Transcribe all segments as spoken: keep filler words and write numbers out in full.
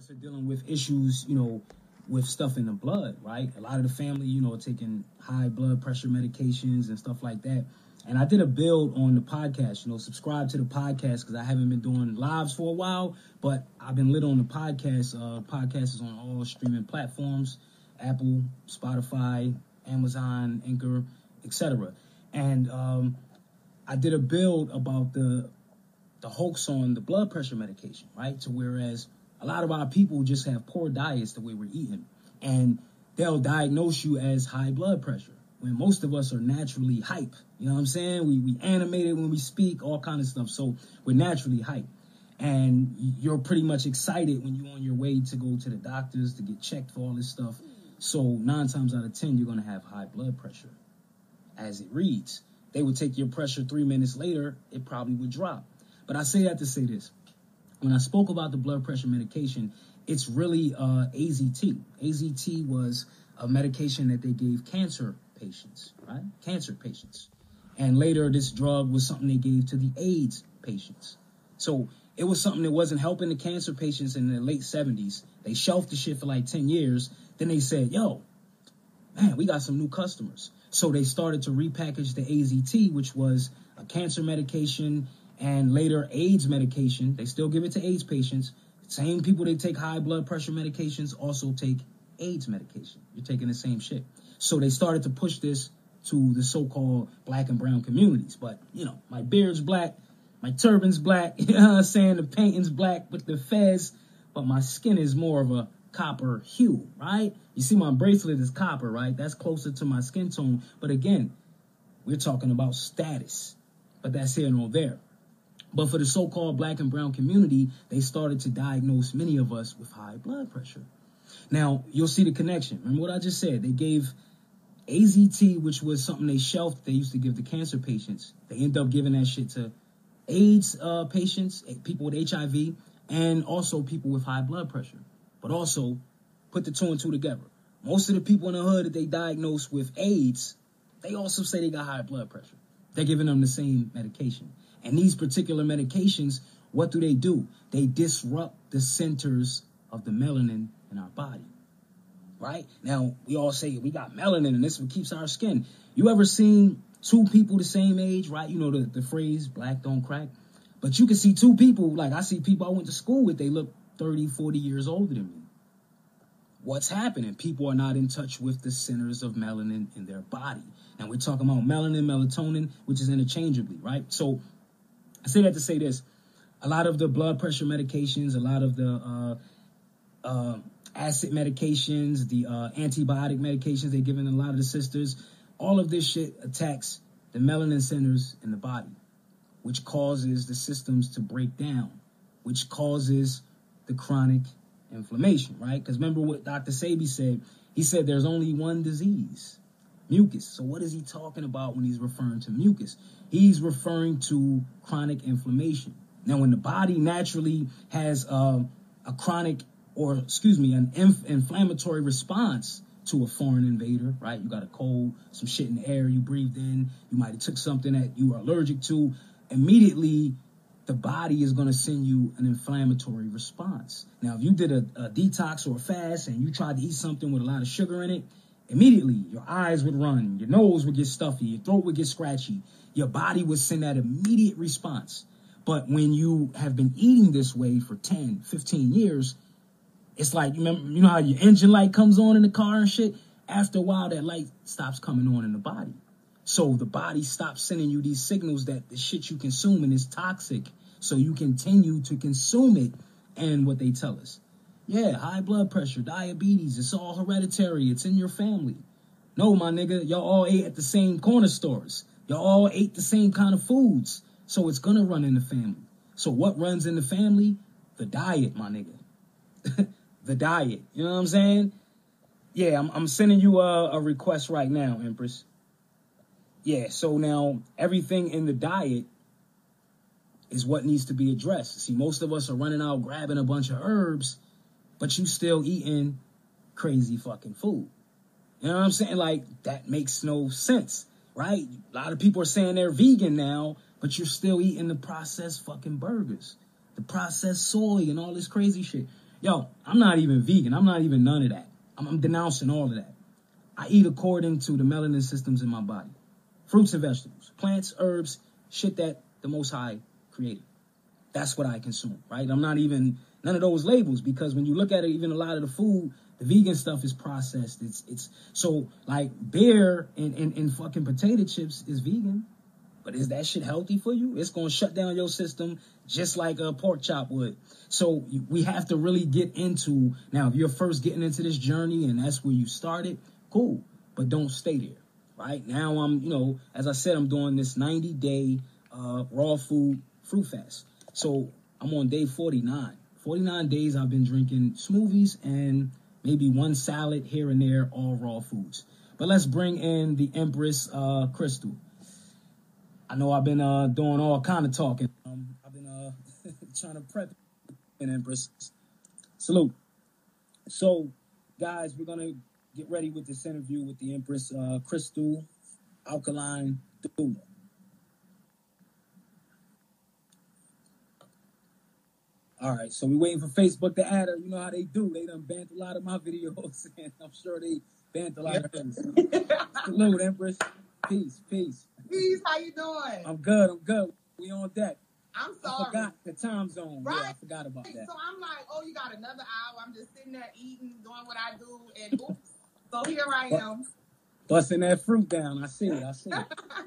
us are dealing with issues, you know, with stuff in the blood, right? A lot of the family, you know, are taking high blood pressure medications and stuff like that. And I did a build on the podcast, you know, subscribe to the podcast because I haven't been doing lives for a while, but I've been lit on the podcast. Uh, podcast is on all streaming platforms, Apple, Spotify, Amazon, Anchor, et cetera. And um, I did a build about the the hoax on the blood pressure medication, right? To whereas a lot of our people just have poor diets the way we're eating, and they'll diagnose you as high blood pressure when most of us are naturally hype. You know what I'm saying? We we animated when we speak, all kind of stuff. So we're naturally hype, and you're pretty much excited when you're on your way to go to the doctors to get checked for all this stuff. So nine times out of ten, you're gonna have high blood pressure. As it reads, they would take your pressure three minutes later, it probably would drop. But I say that to say this. When I spoke about the blood pressure medication, it's really uh, A Z T. A Z T was a medication that they gave cancer patients, right? Cancer patients. And later, this drug was something they gave to the AIDS patients. So it was something that wasn't helping the cancer patients in the late seventies. They shelved the shit for like ten years. Then they said, yo, man, we got some new customers. So they started to repackage the A Z T, which was a cancer medication and later AIDS medication. They still give it to AIDS patients. Same people that take high blood pressure medications also take AIDS medication. You're taking the same shit. So they started to push this to the so-called black and brown communities. But, you know, my beard's black, my turban's black, you know what I'm saying? The painting's black with the fez, but my skin is more of a copper hue, right? You see my bracelet is copper, right? That's closer to my skin tone. But again, we're talking about status, but that's here nor there. But for the so-called black and brown community, they started to diagnose many of us with high blood pressure. Now, you'll see the connection. Remember what I just said? They gave A Z T, which was something they shelved. They used to give to cancer patients. They end up giving that shit to AIDS uh, patients, people with H I V, and also people with high blood pressure. But also, put the two and two together. Most of the people in the hood that they diagnose with AIDS, they also say they got high blood pressure. They're giving them the same medication. And these particular medications, what do they do? They disrupt the centers of the melanin in our body, right? Now, we all say we got melanin and this is what keeps our skin. You ever seen two people the same age, right? You know the, the phrase, black don't crack. But you can see two people, like I see people I went to school with, they look thirty, forty years older than me. What's happening? People are not in touch with the centers of melanin in their body. And we're talking about melanin, melatonin, which is interchangeably, right? So I say that to say this. A lot of the blood pressure medications, a lot of the uh, uh, acid medications, the uh, antibiotic medications they're giving a lot of the sisters, all of this shit attacks the melanin centers in the body, which causes the systems to break down, which causes the chronic inflammation, right? Because remember what Doctor Sebi said? He said there's only one disease, mucus. So what is he talking about when he's referring to mucus? He's referring to chronic inflammation. Now, when the body naturally has uh, a chronic, or excuse me, an inf- inflammatory response to a foreign invader, right? You got a cold, some shit in the air you breathed in, you might have took something that you are allergic to, immediately the body is going to send you an inflammatory response. Now, if you did a, a detox or a fast and you tried to eat something with a lot of sugar in it, immediately your eyes would run, your nose would get stuffy, your throat would get scratchy, your body would send that immediate response. But when you have been eating this way for ten, fifteen years, it's like, you remember, you know how your engine light comes on in the car and shit? After a while, that light stops coming on in the body. So the body stops sending you these signals that the shit you consuming is toxic. So you continue to consume it. And what they tell us, yeah, high blood pressure, diabetes, it's all hereditary. It's in your family. No, my nigga, y'all all ate at the same corner stores. Y'all all ate the same kind of foods. So it's going to run in the family. So what runs in the family? The diet, my nigga. The diet. You know what I'm saying? Yeah, I'm, I'm sending you a, a request right now, Empress. Yeah, so now everything in the diet is what needs to be addressed. See, most of us are running out grabbing a bunch of herbs, but you still eating crazy fucking food. You know what I'm saying? Like, that makes no sense, right? A lot of people are saying they're vegan now, but you're still eating the processed fucking burgers, the processed soy and all this crazy shit. Yo, I'm not even vegan. I'm not even none of that. I'm, I'm denouncing all of that. I eat according to the melanin systems in my body. Fruits and vegetables, plants, herbs, shit that the Most High created. That's what I consume, right? I'm not even none of those labels, because when you look at it, even a lot of the food, the vegan stuff is processed. It's it's so like beer and, and, and fucking potato chips is vegan. But is that shit healthy for you? It's going to shut down your system just like a pork chop would. So we have to really get into, now, if you're first getting into this journey and that's where you started, cool. But don't stay there, right? Now I'm, you know, as I said, I'm doing this ninety-day uh, raw food fruit fast. So I'm on day forty-nine. forty-nine days I've been drinking smoothies and maybe one salad here and there, all raw foods. But let's bring in the Empress uh, Crystal. I know I've been uh, doing all kind of talking. Um, I've been uh, trying to prep an Empress. Salute. So, guys, we're going to get ready with this interview with the Empress uh, Crystal Alkaline Doula. All right, so we're waiting for Facebook to add her. You know how they do. They done banned a lot of my videos, and I'm sure they banned a lot of hers. Salute, Empress. Peace, peace. Peace, how you doing? I'm good, I'm good. We on deck. I'm sorry. I forgot the time zone. Right? Yeah, I forgot about that. So I'm like, oh, you got another hour. I'm just sitting there eating, doing what I do, and oops. So here I am. Busting that fruit down. I see it, I see it.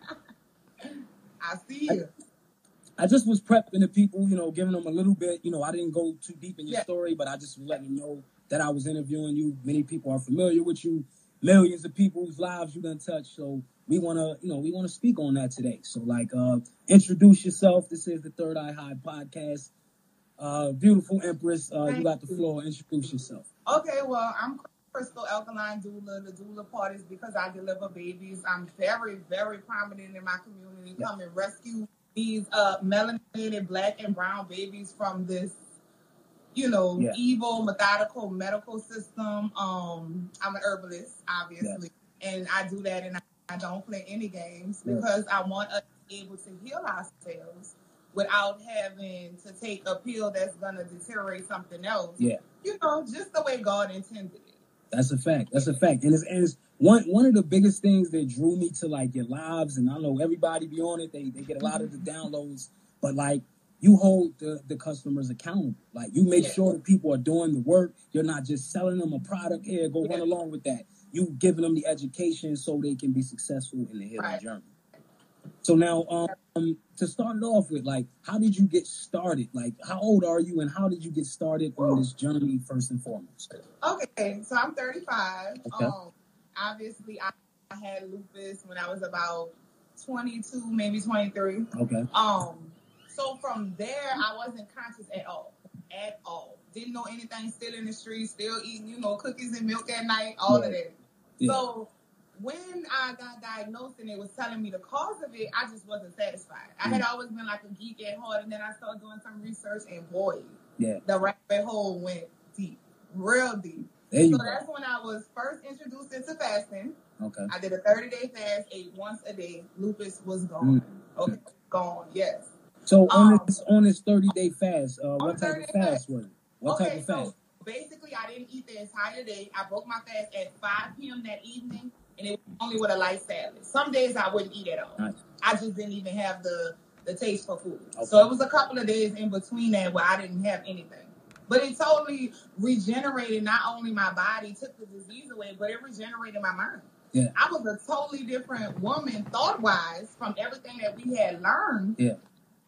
I see you. I, I just was prepping the people, you know, giving them a little bit. You know, I didn't go too deep in your yeah. story, but I just was letting them know that I was interviewing you. Many people are familiar with you. Millions of people's lives you done touched. So we want to, you know, we want to speak on that today. So, like, uh, introduce yourself. This is the Third Eye High podcast. Uh, beautiful Empress, uh, you got the floor. Introduce yourself. Okay, well, I'm Crystal Alkaline Doula. The doula part is because I deliver babies. I'm very, very prominent in my community. Yeah. Come and rescue these uh, melanated black and brown babies from this, you know, yeah. evil, methodical medical system. Um, I'm an herbalist, obviously, yeah. and I do that, and I, I don't play any games yeah. because I want us to be able to heal ourselves without having to take a pill that's going to deteriorate something else. Yeah. You know, just the way God intended it. That's a fact. That's a fact. And it's, and it's one one of the biggest things that drew me to, like, your lives, and I know everybody be on it. They, they get a lot of the downloads, but, like, you hold the, the customers accountable. Like, you make yeah. sure that people are doing the work. You're not just selling them a product. Here, go yeah. run along with that. You giving them the education so they can be successful in the healing right. journey. So now, um, to start it off with, like, how did you get started? Like, how old are you, and how did you get started on this journey first and foremost? Okay, so I'm thirty-five. Okay. Um, obviously, I, I had lupus when I was about twenty-two, maybe twenty-three. Okay. Um. So from there, I wasn't conscious at all, at all. Didn't know anything, still in the streets, still eating, you know, cookies and milk at night, all yeah. of that. Yeah. So when I got diagnosed and it was telling me the cause of it, I just wasn't satisfied. I had always been like a geek at heart, and then I started doing some research, and boy, yeah. the rabbit hole went deep, real deep. There you so go. That's when I was first introduced into fasting. Okay. I did a thirty-day fast, ate once a day. Lupus was gone. Mm. Okay, gone, yes. So on um, this on this thirty-day fast, uh, what type of fast, fast was it? What okay, type of fast? So basically, I didn't eat the entire day. I broke my fast at five p.m. that evening, and it was only with a light salad. Some days I wouldn't eat at all. Nice. I just didn't even have the, the taste for food. Okay. So it was a couple of days in between that where I didn't have anything. But it totally regenerated not only my body, took the disease away, but it regenerated my mind. Yeah. I was a totally different woman thought-wise from everything that we had learned. Yeah.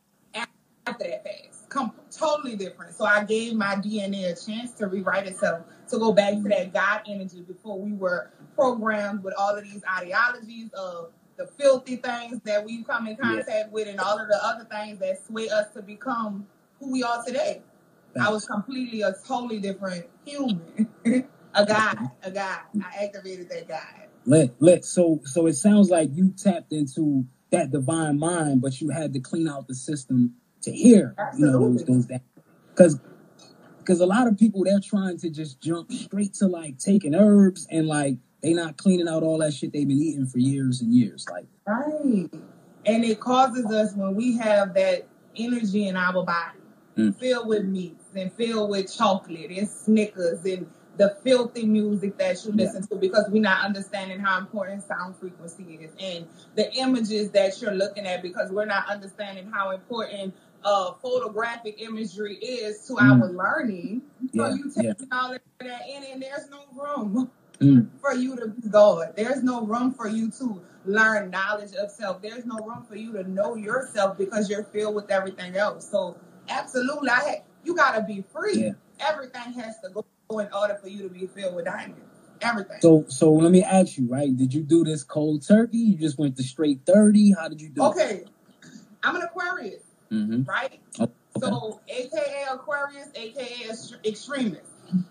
After that fast, come totally different. So I gave my D N A a chance to rewrite itself, to go back to that God energy before we were programmed with all of these ideologies of the filthy things that we come in contact yeah. with, and all of the other things that sway us to become who we are today. Thanks. I was completely a totally different human, a guy, a guy. I activated that guy. Lit, lit. So, so it sounds like you tapped into that divine mind, but you had to clean out the system to hear, Absolutely. you know, those those that, because because a lot of people, they're trying to just jump straight to like taking herbs, and like they not cleaning out all that shit they've been eating for years and years, like right. And it causes us, when we have that energy in our body, mm. filled with meats and filled with chocolate and Snickers and the filthy music that you listen yeah. to, because we're not understanding how important sound frequency is, and the images that you're looking at, because we're not understanding how important uh, photographic imagery is to mm. our learning. Yeah. So you taking yeah. all of that in, and there's no room mm. for you to be God. There's no room for you to learn knowledge of self. There's no room for you to know yourself, because you're filled with everything else. So absolutely, I had, you got to be free. Yeah. Everything has to go in order for you to be filled with diamonds. Everything. So, so let me ask you, right? Did you do this cold turkey? You just went to straight thirty? How did you do okay. it? Okay. I'm an Aquarius, mm-hmm. right? Okay. So, A K A Aquarius, A K A extremist.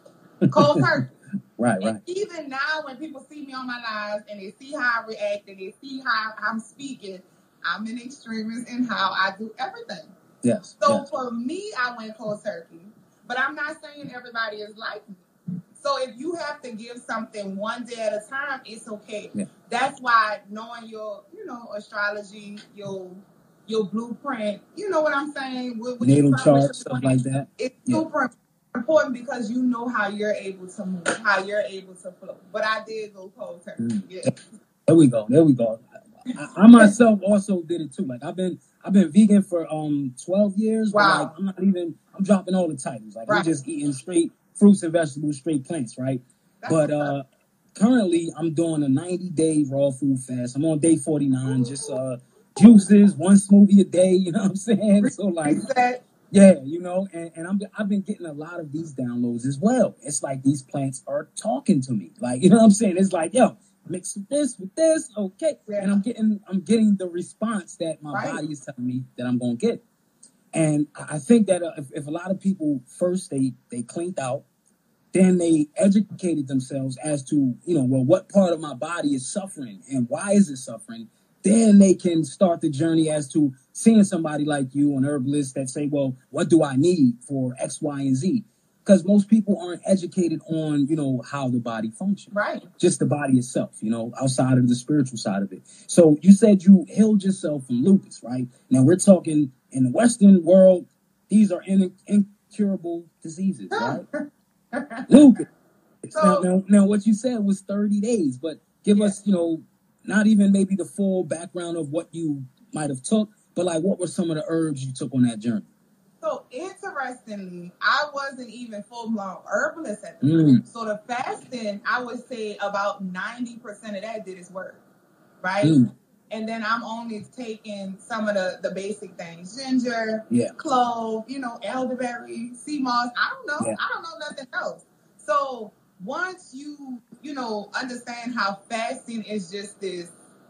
Cold turkey. Right, and right. Even now, when people see me on my lives and they see how I react and they see how I'm speaking, I'm an extremist in how I do everything. Yes. So yes. for me, I went cold turkey. But I'm not saying everybody is like me. So if you have to give something one day at a time, it's okay. Yeah. That's why knowing your, you know, astrology, your your blueprint, you know what I'm saying? With, with natal chart, stuff like that. It's yeah. super important, because you know how you're able to move, how you're able to flow. But I did go cold turkey. Mm. Yeah. There we go. There we go. I, I myself also did it too. Like I've been I've been vegan for um twelve years. Wow. Like, I'm not even I'm dropping all the titles. Like right. I'm just eating straight fruits and vegetables, straight plants, right? That's but uh currently I'm doing a ninety day raw food fast. I'm on day forty-nine, just uh juices, one smoothie a day, you know what I'm saying? So like yeah, you know, and, and I'm I've been getting a lot of these downloads as well. It's like these plants are talking to me. Like, you know what I'm saying? It's like, yo, mix this with this, okay, yeah. and I'm getting I'm getting the response that my right. body is telling me that I'm gonna get. And I think that uh, if, if a lot of people first they they cleaned out, then they educated themselves as to, you know, well, what part of my body is suffering and why is it suffering? Then they can start the journey as to seeing somebody like you, an herbalist, that say, well, what do I need for X, Y, and Z? Because most people aren't educated on, you know, how the body functions. Right. Just the body itself, you know, outside of the spiritual side of it. So you said you healed yourself from lupus, right? Now we're talking in the Western world, these are in- incurable diseases, right? Lupus. So, now, now, now, what you said was thirty days, but give yeah. us, you know, not even maybe the full background of what you might have took, but like what were some of the herbs you took on that journey? So interestingly, I wasn't even full-blown herbalist at the time. Mm. So the fasting, I would say about ninety percent of that did its work, right? Mm. And then I'm only taking some of the, the basic things. Ginger, yeah. clove, you know, elderberry, sea moss. I don't know. Yeah. I don't know nothing else. So once you, you know, understand how fasting is just this,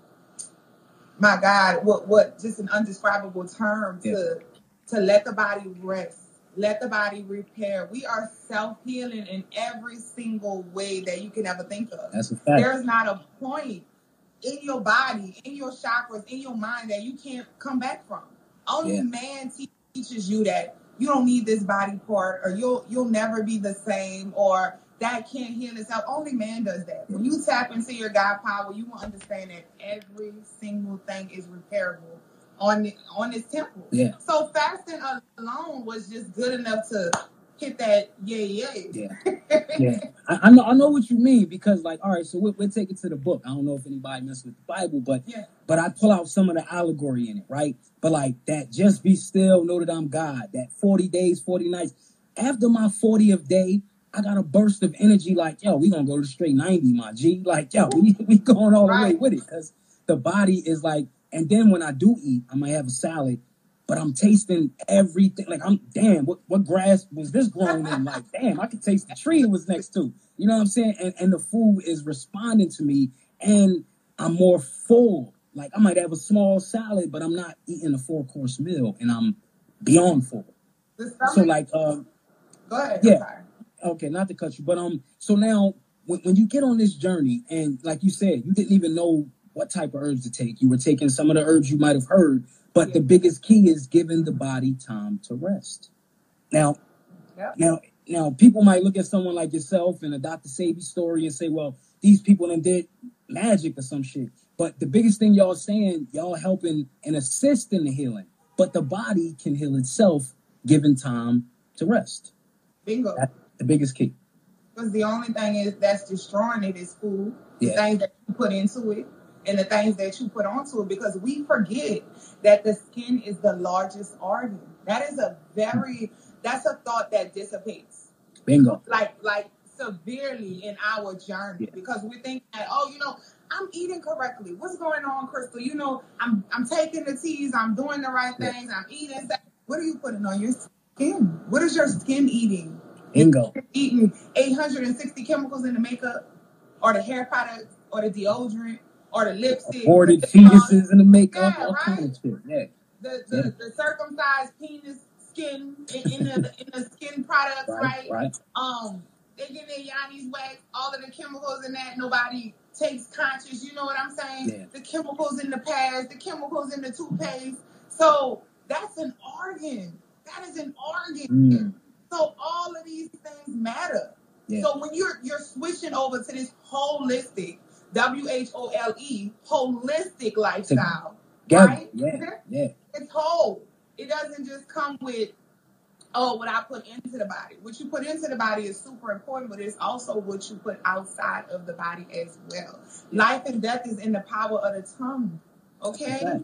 my God, what, what just an undescribable term to... Yeah. to let the body rest, let the body repair. We are self-healing in every single way that you can ever think of. That's a fact. There's not a point in your body, in your chakras, in your mind that you can't come back from. Only yeah. man te- teaches you that you don't need this body part, or you'll you'll never be the same, or that can't heal itself. Only man does that. When you tap into your God power, you will understand that every single thing is repairable on the, on this temple. Yeah. So fasting alone was just good enough to hit that yeah, yeah. Yeah. yeah. I, I know I know what you mean, because like, all right, so we'll, we'll take it to the book. I don't know if anybody messes with the Bible, but yeah. but I pull out some of the allegory in it, right? But like that, just be still, know that I'm God. That forty days, forty nights. After my fortieth day, I got a burst of energy like, yo, we gonna go to straight ninety, my G. Like, yo, we, we going all right. the way with it, because the body is like. And then when I do eat, I might have a salad, but I'm tasting everything. Like, I'm, damn, what, what grass was this growing in? Like, damn, I could taste the tree it was next to. You know what I'm saying? And, and the food is responding to me, and I'm more full. Like, I might have a small salad, but I'm not eating a four-course meal, and I'm beyond full. So, like, um, go ahead. Yeah. Okay, not to cut you, but um, so now when, when you get on this journey, and like you said, you didn't even know what type of herbs to take. You were taking some of the herbs you might have heard, but yeah. the biggest key is giving the body time to rest. Now, yep. now, now, people might look at someone like yourself and a Doctor Sebi story and say, well, these people done did magic or some shit. But the biggest thing y'all saying, y'all helping and assisting the healing. But the body can heal itself giving time to rest. Bingo. That's the biggest key. Because the only thing is that's destroying it is food, the Yeah. things that you put into it, and the things that you put onto it. Because we forget that the skin is the largest organ. That is a very, that's a thought that dissipates. Bingo. Like, like severely in our journey. Yeah. Because we think that, oh, you know, I'm eating correctly. What's going on, Crystal? You know, I'm I'm taking the teas. I'm doing the right Yeah. things. I'm eating. What are you putting on your skin? What is your skin eating? Bingo. You're eating eight hundred sixty chemicals in the makeup, or the hair products, or the deodorant, or the lipstick. Aborted the fetuses in the makeup, Yeah, all right? kinds of shit. Yeah. The the, Yeah. the circumcised penis skin in, in the in the skin products, Right, right? right. Um, they get their Yanni's wax, all of the chemicals in that. Nobody takes conscious. You know what I'm saying? Yeah. The chemicals in the pads, the chemicals in the toothpaste. So that's an organ. That is an organ. Mm. So all of these things matter. Yeah. So when you're you're switching over to this holistic, W H O L E, holistic lifestyle, Together. right? Yeah, yeah. It's whole. It doesn't just come with, oh, what I put into the body. What you put into the body is super important, but it's also what you put outside of the body as well. Life and death is in the power of the tongue. Okay? That's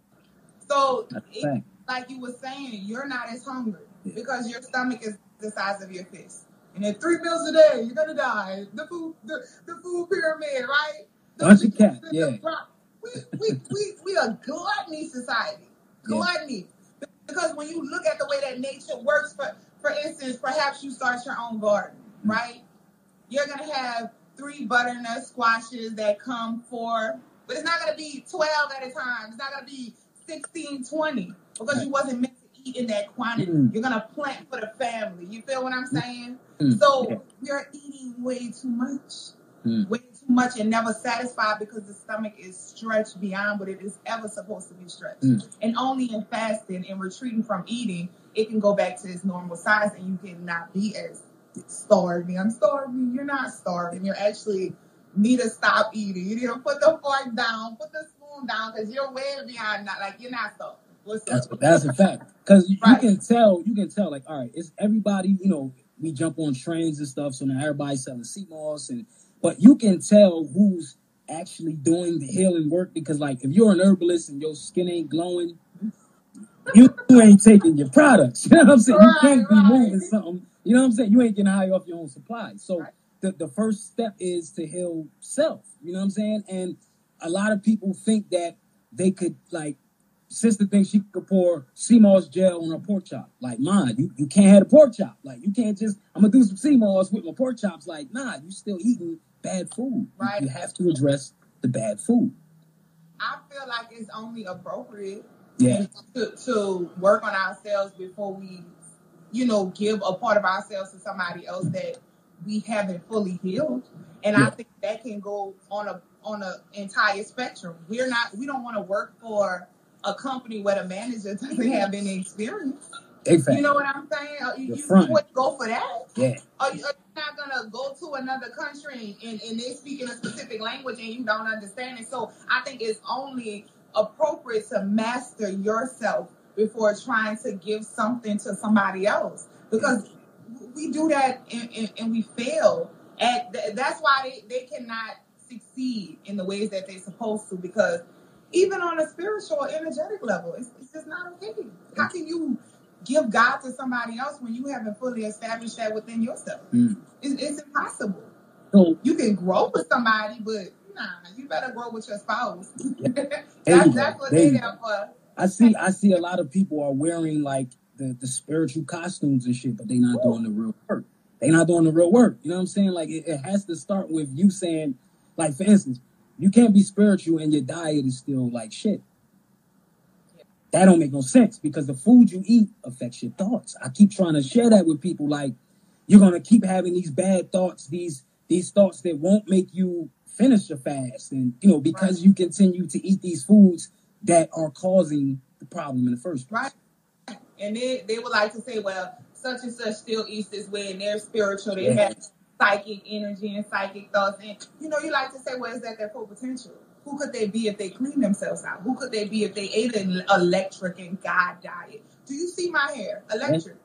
So, That's it, right. like you were saying, you're not as hungry Yeah. because your stomach is the size of your fist. And at three meals a day, you're gonna die. The food, the, the food pyramid, right? The, Bunch of cat, the- yeah. the- we, we, we, we are gluttony society. Yeah. Gluttony. Because when you look at the way that nature works, for, for instance, perhaps you start your own garden, right? You're going to have three butternut squashes that come for, but it's not going to be twelve at a time. It's not going to be sixteen, twenty because you wasn't meant to eat in that quantity. Mm. You're going to plant for the family. You feel what I'm saying? Mm. So Yeah. we're eating way too much. Mm. Way too much and never satisfied because the stomach is stretched beyond what it is ever supposed to be stretched. Mm. And only in fasting and retreating from eating, it can go back to its normal size and you cannot be as starving. I'm starving. You're not starving. You actually need to stop eating. You need to put the fork down, put the spoon down because you're way beyond that. Like, you're not starving. What's That's up? that's a fact. Because you, Right. you can tell, you can tell, like, all right, it's everybody, you know, we jump on trains and stuff, so now everybody's selling sea moss, and but you can tell who's actually doing the healing work because, like, if you're an herbalist and your skin ain't glowing, you, you ain't taking your products. You know what I'm saying? You Right, can't be right. moving something. You know what I'm saying? You ain't getting high off your own supply. So Right. the, the first step is to heal self. You know what I'm saying? And a lot of people think that they could, like, sister thinks she could pour sea moss gel on her pork chop. Like, man, you, you can't have a pork chop. Like, you can't just, I'm going to do some sea moss with my pork chops. Like, nah, you still eating bad food. Right. You have to address the bad food. I feel like it's only appropriate Yeah. to, to work on ourselves before we, you know, give a part of ourselves to somebody else that we haven't fully healed. And Yeah. I think that can go on a on an entire spectrum. We're not, we don't want to work for a company where the manager doesn't have any experience. They fact. You know what I'm saying? Uh, You, You're you fronting. wouldn't go for that. Yeah. Are you, are you not gonna go to another country and, and they speak in a specific language and you don't understand it? So I think it's only appropriate to master yourself before trying to give something to somebody else, because we do that and, and, and we fail. And th- that's why they, they cannot succeed in the ways that they're supposed to, because even on a spiritual or energetic level, it's, it's just not okay. How can you give God to somebody else when you haven't fully established that within yourself? Mm. It's, it's impossible. So, You can grow with somebody, but nah, you better grow with your spouse. There you that's, go. that's what There they're you there for. I see I see a lot of people are wearing, like, the, the spiritual costumes and shit, but they not doing the real work. They not doing the real work. You know what I'm saying? Like, it, it has to start with you saying, like, for instance, you can't be spiritual and your diet is still like shit. That don't make no sense, because the food you eat affects your thoughts. I keep trying to share that with people. Like, you're gonna keep having these bad thoughts, these these thoughts that won't make you finish your fast, and you know, because Right. you continue to eat these foods that are causing the problem in the first place. Right. And they, they would like to say, well, such and such still eats this way and they're spiritual. They Yeah. have psychic energy and psychic thoughts. And, you know, you like to say, well, is that their full potential? Who could they be if they clean themselves out? Who could they be if they ate an electric and God diet? Do you see my hair? Electric.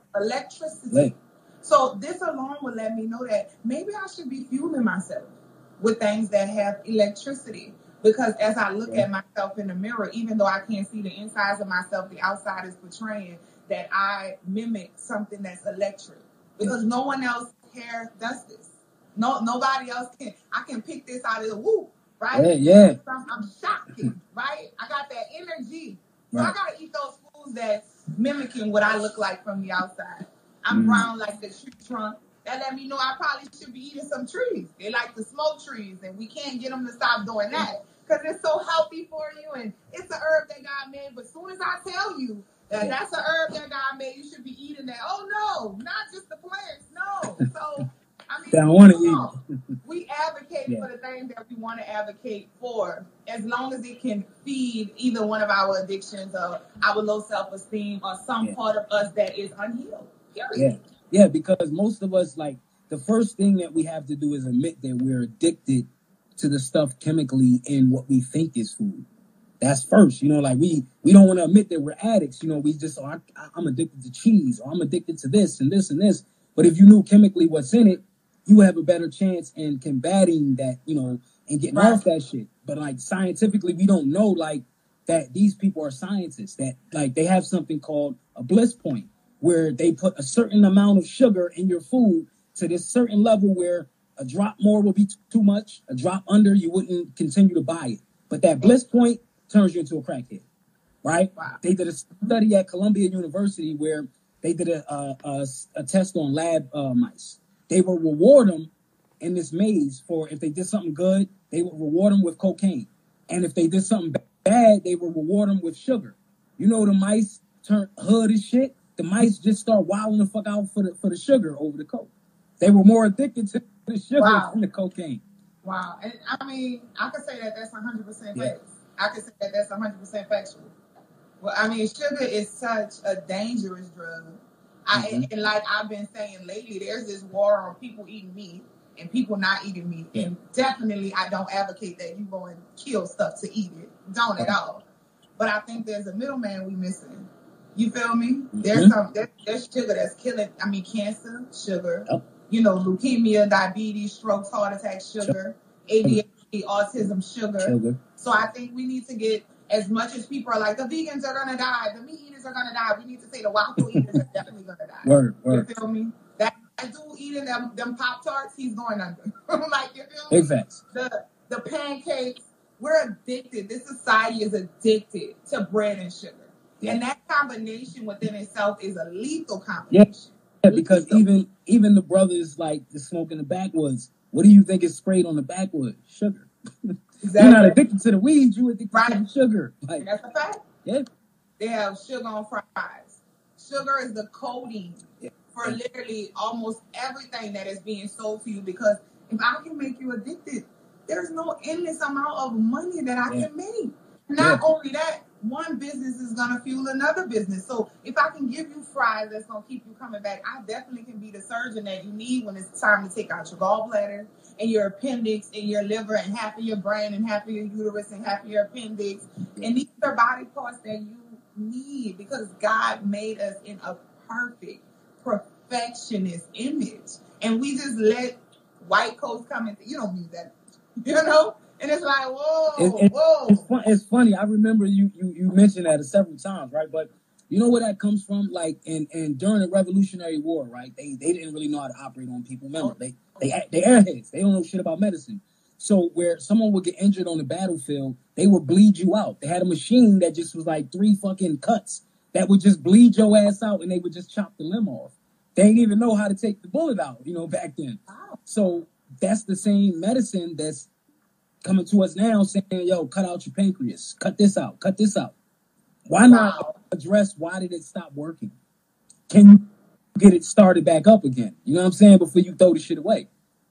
electricity. Right. So this alone will let me know that maybe I should be fueling myself with things that have electricity. Because as I look Yeah. at myself in the mirror, even though I can't see the insides of myself, the outside is portraying that I mimic something that's electric. Because no one else here does this. No, nobody else can. I can pick this out of the whoop, right? Yeah, yeah. I'm, I'm shocking, right? I got that energy. So Right. I gotta eat those foods that's mimicking what I look like from the outside. I'm Mm. brown like the tree trunk. That let me know I probably should be eating some trees. They like to smoke trees, and we can't get them to stop doing that because it's so healthy for you, and it's an herb that God made. But as soon as I tell you that Yeah. that's an herb that God made, you should be eating that. Oh no, not just the plants. No. So I mean, That I want to come eat. on. We advocate Yeah. for the things that we want to advocate for, as long as it can feed either one of our addictions or our low self-esteem or some Yeah. part of us that is unhealed. Yeah, Period. yeah, because most of us, like, the first thing that we have to do is admit that we're addicted to the stuff chemically in what we think is food. That's first, you know, like we we don't want to admit that we're addicts. You know, we just, oh, I, I'm addicted to cheese, or I'm addicted to this and this and this. But if you knew chemically what's in it, you have a better chance in combating that, you know, and getting Right. off that shit. But like scientifically, we don't know like that these people are scientists, that like they have something called a bliss point, where they put a certain amount of sugar in your food to this certain level where a drop more will be t- too much, a drop under, you wouldn't continue to buy it. But that bliss point turns you into a crackhead, right? Wow. They did a study at Columbia University where they did a, a, a, a test on lab uh, mice. They would reward them in this maze for if they did something good, they would reward them with cocaine. And if they did something bad, they would reward them with sugar. You know, the mice turn hood as shit. The mice just start wilding the fuck out for the for the sugar over the coke. They were more addicted to the sugar Wow. than the cocaine. Wow. And I mean, I could say that that's one hundred percent Yeah. facts. I could say that that's one hundred percent factual. Well, I mean, sugar is such a dangerous drug. I, Mhm. and, and like I've been saying lately, there's this war on people eating meat and people not eating meat. Yeah. And definitely, I don't advocate that you go and kill stuff to eat it. Don't at all. But I think there's a middleman we missing. You feel me? There's Mhm. some there, there's sugar that's killing. I mean, cancer, sugar. Yep. You know, leukemia, diabetes, strokes, heart attacks, sugar, A D H D, autism, sugar. Sugar. So I think we need to get, as much as people are like, the vegans are gonna die, the meat eaters are gonna die, we need to say the waffle eaters are definitely gonna die. Word, You word. feel me? That, that dude eating them them Pop Tarts, he's going under. Like, you feel me? Big facts. The the pancakes, we're addicted. This society is addicted to bread and sugar. Yeah. And that combination within itself is a lethal Yeah. combination. Yeah, because Lethal. even even the brothers like the smoke in the backwoods, what do you think is sprayed on the backwoods? Sugar. You're not Exactly. addicted to the weed, you addicted to Right. the sugar. Like, And that's a fact. yeah, They have sugar on fries. Sugar is the coating yeah, for literally almost everything that is being sold to you, because if I can make you addicted, there's no endless amount of money that I yeah, can make. Not yeah, only that, one business is going to fuel another business. So if I can give you fries that's going to keep you coming back, I definitely can be the surgeon that you need when it's time to take out your gallbladder and your appendix and your liver and half of your brain and half of your uterus and half of your appendix. yeah, And these are body parts that you need, because God made us in a perfect, perfectionist image. And we just let white coats come in. You don't need that. You know? And it's like, It, whoa, it, it's whoa. fun. It's funny. I remember you, you you mentioned that several times, right? But you know where that comes from? Like, and and during the Revolutionary War, right? They they didn't really know how to operate on people. Remember, they they they airheads. They don't know shit about medicine. So where someone would get injured on the battlefield, they would bleed you out. They had a machine that just was like three fucking cuts that would just bleed your ass out, and they would just chop the limb off. They didn't even know how to take the bullet out, you know, back then. Wow. So that's the same medicine that's coming to us now saying, yo, cut out your pancreas, cut this out, cut this out. Why not Wow. address why did it stop working? Can you get it started back up again? You know what I'm saying? Before you throw the shit away.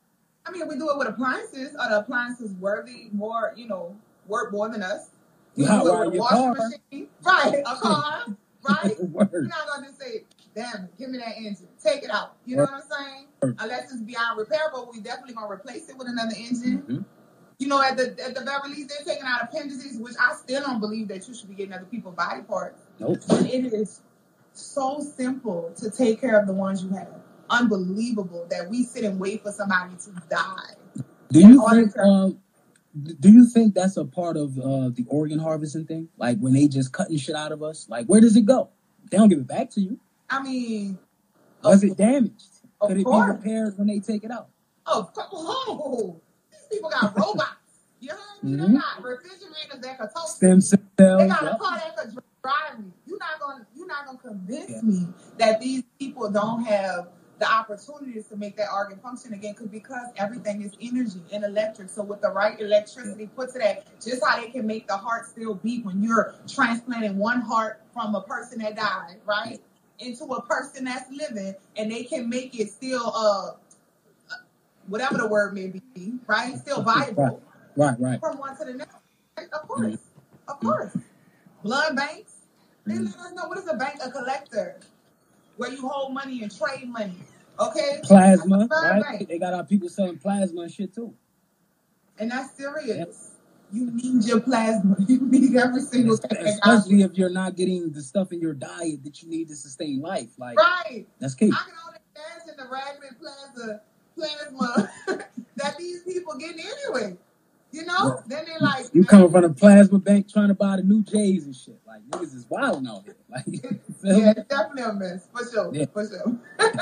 I mean, we do it with appliances. Are the appliances worthy more, you know, work more than us? We You do hot it wire with a your washing car. machine. Right. A car. Right? We're Word. not going to say, damn, give me that engine. Take it out. You know Word. what I'm saying? Word. Unless it's beyond repair, but we definitely going to replace it with another engine. Mhm. You know, at the at the very least, they're taking out appendices, which I still don't believe that you should be getting other people's body parts. Nope. But it is so simple to take care of the ones you have. Unbelievable that we sit and wait for somebody to die. Do you think? Um, do you think that's a part of uh, the organ harvesting thing? Like when they just cutting shit out of us? Like where does it go? They don't give it back to you. I mean, was it damaged? Could it course. be repaired when they take it out? Oh, oh, these people got robots. You know what I mean? Mm-hmm. They got refrigerators that could toast Stem cells. They got a car that could drive me. You're not gonna, you're not gonna convince yeah. me that these people don't have the opportunities to make that organ function again, because everything is energy and electric. So with the right electricity yeah. put to that, just how they can make the heart still beat when you're transplanting one heart from a person that died, right, into a person that's living, and they can make it still, uh, whatever the word may be, right, still viable. Right, right. From one to the next. Of course, mm-hmm. of course. Blood banks. They mm-hmm. let us know what is a bank, a collector, where you hold money and trade money. Okay? Plasma, right? Bank. They got our people selling plasma and shit too. And that's serious. Yep. You need your plasma. You need every single thing. Especially if you're not getting the stuff in your diet that you need to sustain life. Like, right. That's key. I can only imagine the Raglan Plaza plasma that these people getting anyway. You know? Yeah. Then they're like, you coming from the plasma bank trying to buy the new J's and shit. Like, niggas is wilding out here. Like, yeah, it's definitely a mess. For sure. Yeah. For sure.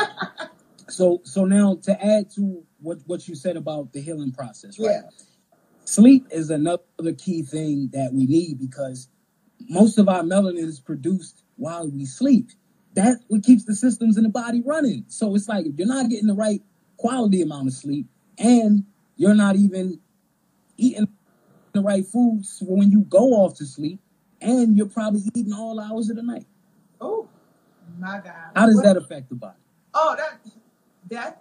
so so now to add to what, what you said about the healing process, right? Yeah. Sleep is another key thing that we need, because most of our melanin is produced while we sleep. That's what keeps the systems in the body running. So it's like, if you're not getting the right quality amount of sleep, and you're not even eating the right foods when you go off to sleep, and you're probably eating all hours of the night. Oh, my God. How does what? that affect the body? Oh, that, that,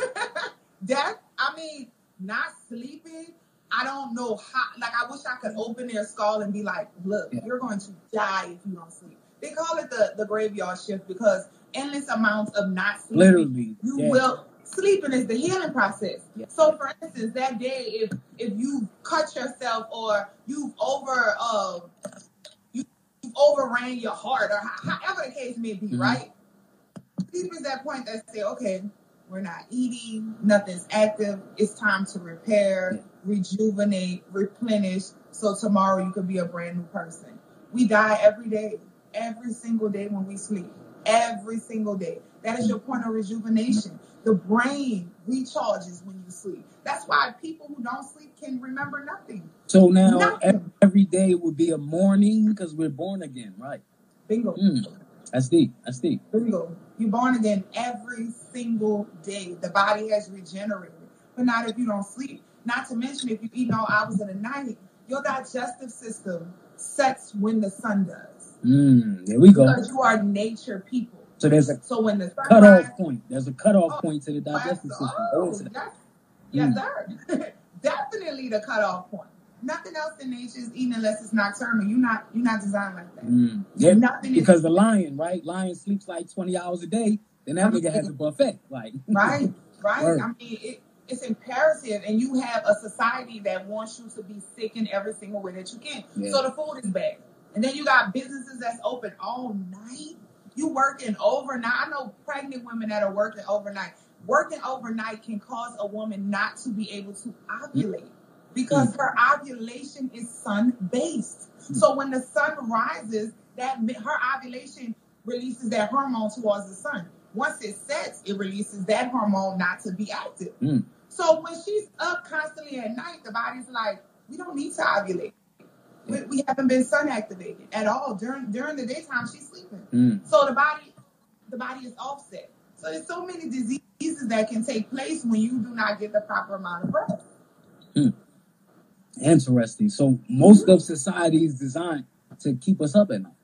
that, I mean, not sleeping, I don't know how, like, I wish I could open their skull and be like, look, yeah. you're going to die if you don't sleep. They call it the, the graveyard shift, because endless amounts of not sleeping. Literally. You yeah. will, sleeping is the healing process. Yeah. So, for instance, that day, if if you cut yourself, or you've over, uh, you, you've overran your heart, or ho- however the case may be, mm-hmm. right? Sleep is that point that say, okay, we're not eating, nothing's active, it's time to repair, yeah. rejuvenate, replenish, so tomorrow you could be a brand new person. We die every day, every single day when we sleep, every single day. That is your point of rejuvenation. The brain recharges when you sleep. That's why people who don't sleep can remember nothing. So now nothing. Every day will be a morning, because we're born again, right? Bingo. Mm, that's deep. That's deep. Bingo. You're born again every single day. The body has regenerated. But not if you don't sleep. Not to mention, if you eat all hours of the night, your digestive system sets when the sun does. Mm, there we go. Because you are nature people. So there's a so when the sun cutoff rises, point. There's a cutoff oh, point to the digestive system. Oh, yes, yes, sir. Definitely the cutoff point. Nothing else in nature is eating unless it's nocturnal. You're not you're not designed like that. Mm. Yeah, Nothing because is- the lion, right? Lion sleeps like twenty hours a day. Then that nigga has a buffet. Like right, right. Word. I mean, it, it's imperative, and you have a society that wants you to be sick in every single way that you can. Yeah. So the food is bad, and then you got businesses that's open all night. You working overnight. I know pregnant women that are working overnight. Working overnight can cause a woman not to be able to ovulate, because mm. her ovulation is sun-based. Mm. So when the sun rises, that her ovulation releases that hormone towards the sun. Once it sets, it releases that hormone not to be active. Mm. So when she's up constantly at night, the body's like, we don't need to ovulate. We, we haven't been sun activated at all. During during the daytime, she's sleeping. Mm. So the body, the body is offset. So there's so many diseases that can take place when you do not get the proper amount of rest. Mm. Interesting. So most mm-hmm. of society is designed to keep us up at night.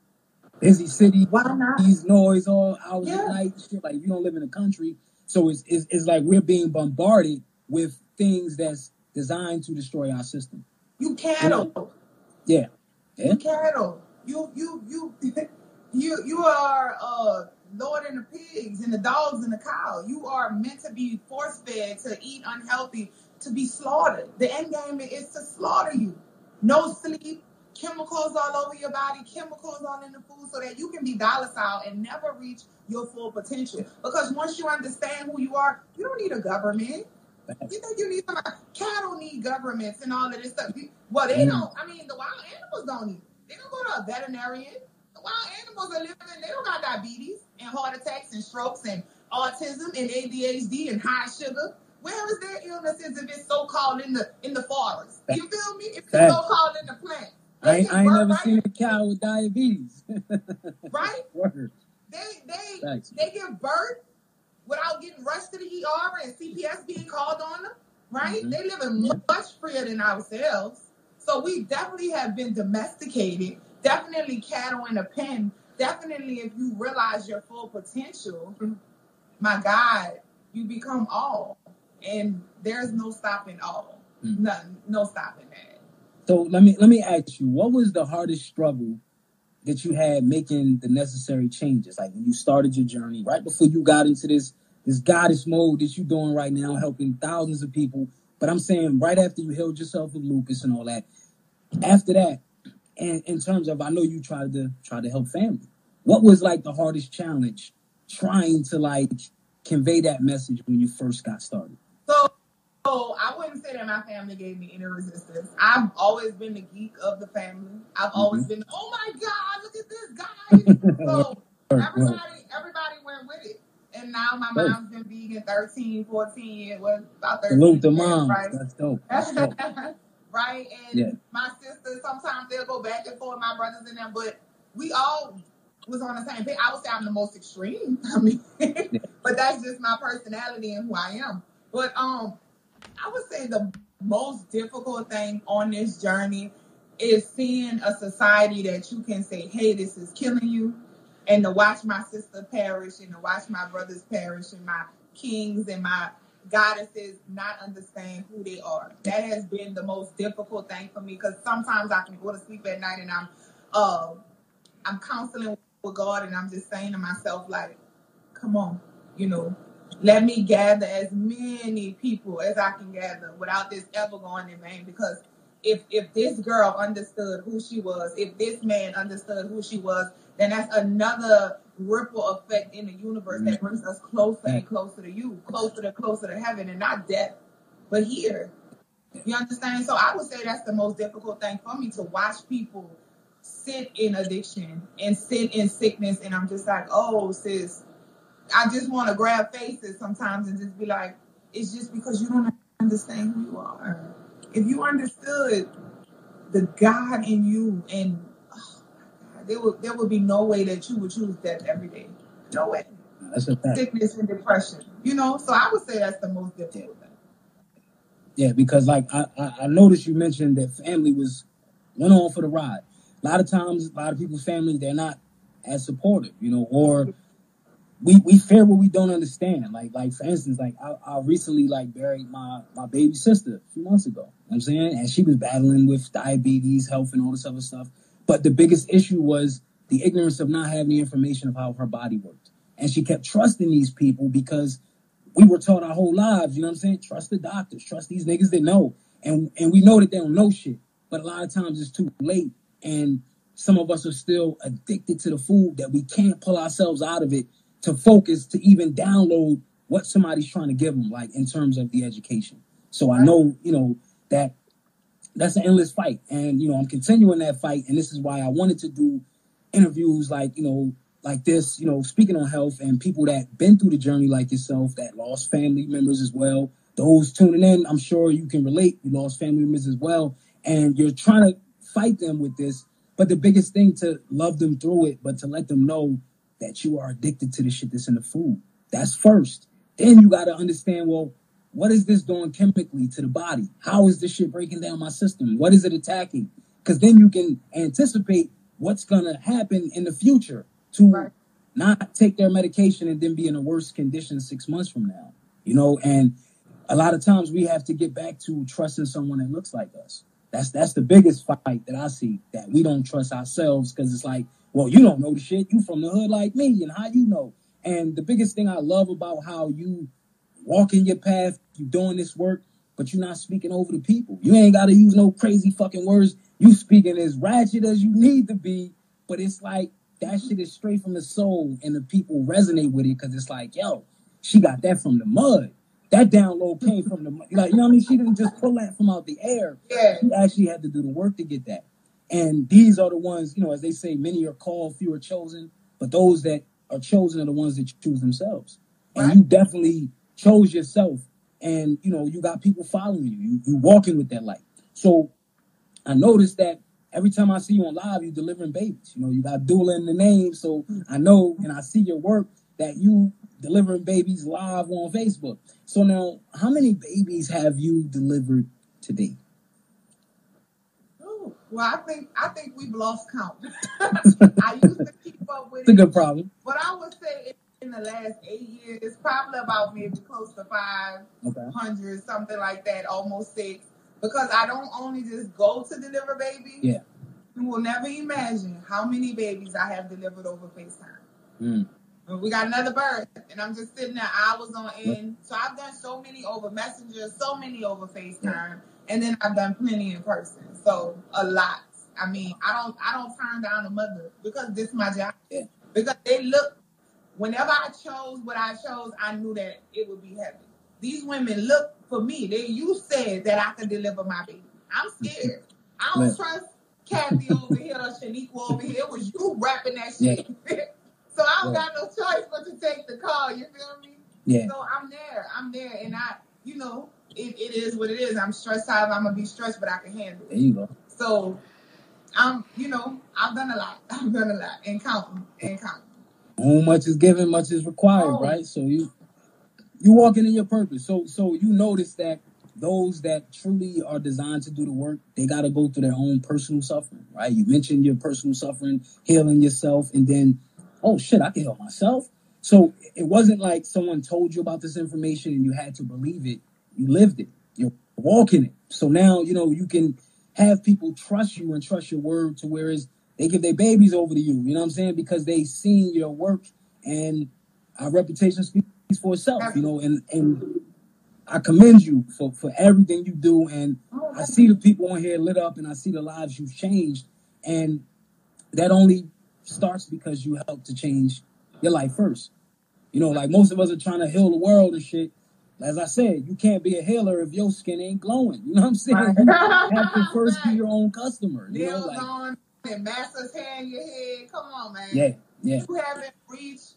Busy city, why not? These noise all hours yeah. at night. Shit. Like, you don't live in the country, so it's, it's it's like we're being bombarded with things that's designed to destroy our system. You cattle. Yeah. yeah. You cattle. You you you you you are uh Lord and the pigs and the dogs and the cow. You are meant to be force fed, to eat unhealthy, to be slaughtered. The end game is to slaughter you. No sleep, chemicals all over your body, chemicals all in the food, so that you can be docile and never reach your full potential. Because once you understand who you are, you don't need a government. You think you need somebody? Cattle need governments and all of this stuff. Well, they don't. I mean, the wild animals don't need. They don't go to a veterinarian. The wild animals are living. They don't got diabetes and heart attacks and strokes and autism and A D H D and high sugar. Where is their illnesses if it's so called in the in the forest? You feel me? If it's so called in the plant. I ain't, I ain't never right? seen a cow with diabetes. Right? Word. They they Thanks. they give birth without getting rushed to the E R and C P S being called on them, right? Mm-hmm. They live in yeah. much freer than ourselves. So we definitely have been domesticated, definitely cattle in a pen. Definitely if you realize your full potential, my God, you become all. And there's no stopping all. Mm-hmm. Nothing, no stopping that. So let me let me ask you, what was the hardest struggle that you had making the necessary changes? Like when you started your journey, right before you got into this this goddess mode that you're doing right now, helping thousands of people. But I'm saying right after you healed yourself with lupus and all that, after that, and in terms of, I know you tried to try to help family. What was like the hardest challenge trying to like convey that message when you first got started? So, so I wouldn't say that my family gave me any resistance. I've always been the geek of the family. I've mm-hmm. always been, oh my God, look at this guy. So everybody, everybody went with it. And now my mom's been vegan thirteen, fourteen years, well, about thirteen Salute the years, mom. Right? That's dope. That's dope. Right? And yeah. my sisters, sometimes they'll go back and forth, my brothers and them, but we all was on the same page. I would say I'm the most extreme. I mean, yeah. But that's just my personality and who I am. But um, I would say the most difficult thing on this journey is seeing a society that you can say, hey, this is killing you. And to watch my sister perish and to watch my brothers perish and my kings and my goddesses not understand who they are. That has been the most difficult thing for me, because sometimes I can go to sleep at night and I'm uh, I'm counseling with God and I'm just saying to myself, like, come on, you know, let me gather as many people as I can gather without this ever going in vain. Because if if this girl understood who she was, if this man understood who she was, then that's another ripple effect in the universe that brings us closer and closer to you, closer to closer to heaven, and not death, but here. You understand? So I would say that's the most difficult thing for me, to watch people sit in addiction and sit in sickness, and I'm just like, oh, sis, I just want to grab faces sometimes and just be like, it's just because you don't understand who you are. If you understood the God in you, and There would there would be no way that you would choose death every day. No way. That's a fact. Sickness and depression. You know, so I would say that's the most difficult thing. Yeah, because like I, I, I noticed you mentioned that family was went on for the ride. A lot of times, a lot of people's families, they're not as supportive, you know, or we we fear what we don't understand. Like like for instance, like I, I recently like buried my, my baby sister a few months ago. You know what I'm saying? And she was battling with diabetes, health, and all this other stuff. But the biggest issue was the ignorance of not having the information of how her body worked. And she kept trusting these people because we were taught our whole lives, you know what I'm saying? Trust the doctors, trust these niggas that know. And and we know that they don't know shit. But a lot of times it's too late. And some of us are still addicted to the food that we can't pull ourselves out of it to focus, to even download what somebody's trying to give them, like in terms of the education. So I know, you know, that that's an endless fight. And, you know, I'm continuing that fight. And this is why I wanted to do interviews like, you know, like this, you know, speaking on health, and people that been through the journey like yourself, that lost family members as well. Those tuning in, I'm sure you can relate. You lost family members as well. And you're trying to fight them with this. But the biggest thing, to love them through it, but to let them know that you are addicted to the shit that's in the food. That's first. Then you got to understand, well, what is this doing chemically to the body? How is this shit breaking down my system? What is it attacking? Because then you can anticipate what's going to happen in the future to right. not take their medication and then be in a worse condition six months from now. You know, and a lot of times we have to get back to trusting someone that looks like us. That's that's the biggest fight that I see, that we don't trust ourselves, because it's like, well, you don't know the shit. You from the hood like me, and how you know? And the biggest thing I love about how you walking your path, you doing this work, but you're not speaking over the people. You ain't got to use no crazy fucking words. you speaking as ratchet as you need to be, but it's like that shit is straight from the soul, and the people resonate with it because it's like, yo, she got that from the mud. That download came from the, like, you know what I mean? She didn't just pull that from out the air. Yeah. She actually had to do the work to get that. And these are the ones, you know, as they say, many are called, few are chosen, but those that are chosen are the ones that choose themselves. And right. You definitely chose yourself, and, you know, you got people following you. You, you walking with that light. So I noticed that every time I see you on live, you delivering babies. You know, you got doula in the name, so I know, and I see your work, that you delivering babies live on Facebook. So now, how many babies have you delivered today? Ooh, well, I think I think we've lost count. I used to keep up with it's it. It's a good problem. But I would say in the last eight years, it's probably about maybe close to five hundred, okay. Something like that, almost six. Because I don't only just go to deliver babies. Yeah. You will never imagine how many babies I have delivered over FaceTime. Mm. We got another birth, and I'm just sitting there hours on end. So I've done so many over Messenger, so many over FaceTime, yeah. And then I've done plenty in person. So a lot. I mean, I don't, I don't turn down a mother because this is my job. Yeah. Because they look. Whenever I chose what I chose, I knew that it would be heavy. These women look for me. They, you said that I could deliver my baby. I'm scared. I don't yeah. trust Kathy over here or Shaniqua over here. It was you rapping that shit. Yeah. So I don't yeah. got no choice but to take the call. You feel me? Yeah. So I'm there. I'm there. And I, you know, it, it is what it is. I'm stressed out. I'm going to be stressed, but I can handle it. There you go. So, I'm, you know, I've done a lot. I've done a lot. And counting. And counting. Oh, much is given, much is required, oh. right? So you you walking in your purpose. So so you notice that those that truly are designed to do the work, they got to go through their own personal suffering, right? You mentioned your personal suffering, healing yourself, and then, oh shit, I can heal myself. So it wasn't like someone told you about this information and you had to believe it. You lived it. You're walking it. So now, you know, you can have people trust you and trust your word to whereas they give their babies over to you, you know what I'm saying? Because they seen your work, and our reputation speaks for itself, you know, and, and I commend you for, for everything you do. And I see the people on here lit up, and I see the lives you've changed. And that only starts because you helped to change your life first. You know, like most of us are trying to heal the world and shit. As I said, you can't be a healer if your skin ain't glowing. You know what I'm saying? You have to first be your own customer. You know, like, on and master's hair in your head. Come on, man. Yeah, yeah. You haven't reached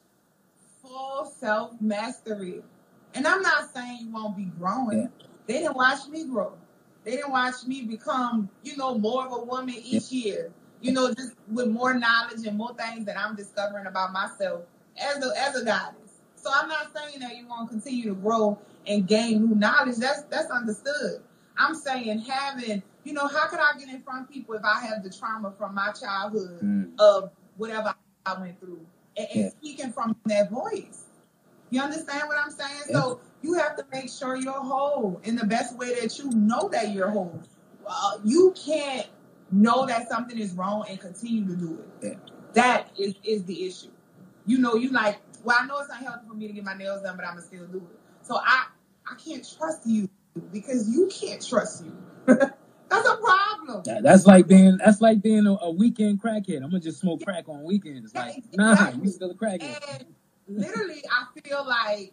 full self-mastery. And I'm not saying you won't be growing. Yeah. They didn't watch me grow. They didn't watch me become, you know, more of a woman each yeah. year. You know, just with more knowledge and more things that I'm discovering about myself as a as a goddess. So I'm not saying that you won't continue to grow and gain new knowledge. That's that's understood. I'm saying having, you know, how could I get in front of people if I have the trauma from my childhood mm. of whatever I went through and, and yeah. speaking from that voice? You understand what I'm saying? Yeah. So you have to make sure you're whole in the best way that you know that you're whole. Uh, you can't know that something is wrong and continue to do it. Yeah. That is, is the issue. You know, you like, well, I know it's unhealthy for me to get my nails done, but I'm going to still do it. So I, I can't trust you because you can't trust you. That's a problem. Yeah, that's like being that's like being a, a weekend crackhead. I'm gonna just smoke crack on weekends. It's like, exactly. Nah, you still a crackhead. And literally, I feel like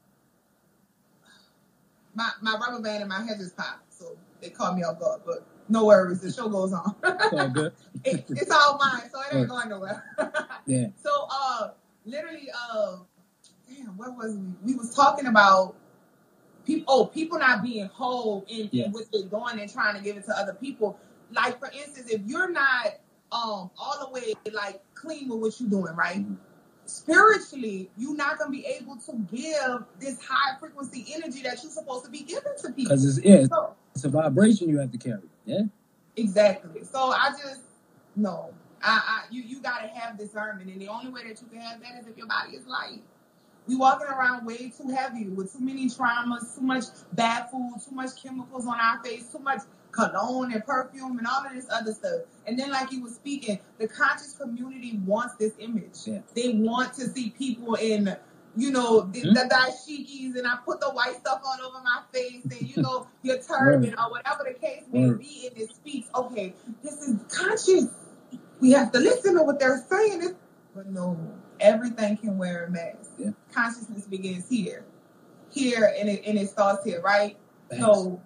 my my rubber band and my head just popped, so they caught me off guard. But no worries, the show goes on. It's all good. it, it's all mine, so it ain't going nowhere. Yeah. So, uh, literally, uh, damn, what was we? We was talking about. People, oh, people not being whole in, yes. in what they're doing and trying to give it to other people. Like, for instance, if you're not um all the way, like, clean with what you're doing, right? Mm-hmm. Spiritually, you're not going to be able to give this high-frequency energy that you're supposed to be giving to people. Because it's, yeah, so, it's a vibration you have to carry, yeah? Exactly. So, I just, no. I, I you, you got to have discernment, and the only way that you can have that is if your body is light. We walking around way too heavy with too many traumas, too much bad food, too much chemicals on our face, too much cologne and perfume and all of this other stuff. And then, like you were speaking, the conscious community wants this image. Yeah. They want to see people in you know, the, mm-hmm. the dashikis, and I put the white stuff on over my face, and, you know, your turban or whatever the case may Word. be, and it speaks, okay, this is conscious. We have to listen to what they're saying. But no, everything can wear a mask. Yeah. Consciousness begins here. Here, and it, and it starts here, right? Thanks. So,